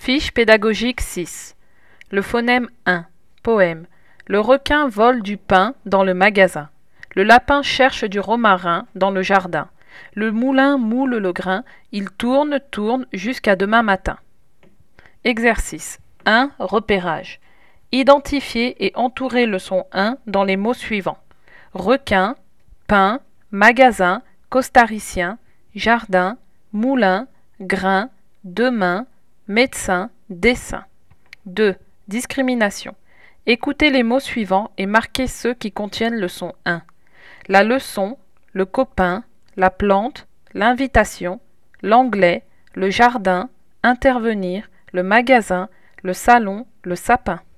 Fiche pédagogique 6. Le phonème 1. Poème. Le requin vole du pain dans le magasin. Le lapin cherche du romarin dans le jardin. Le moulin moule le grain. Il tourne, tourne jusqu'à demain matin. Exercice 1. Repérage. Identifier et entourer le son 1 dans les mots suivants. Requin, pain, magasin, costaricien, jardin, moulin, grain, demain, médecin, dessin. 2. Discrimination. Écoutez les mots suivants et marquez ceux qui contiennent le son 1. La leçon, le copain, la plante, l'invitation, l'anglais, le jardin, intervenir, le magasin, le salon, le sapin.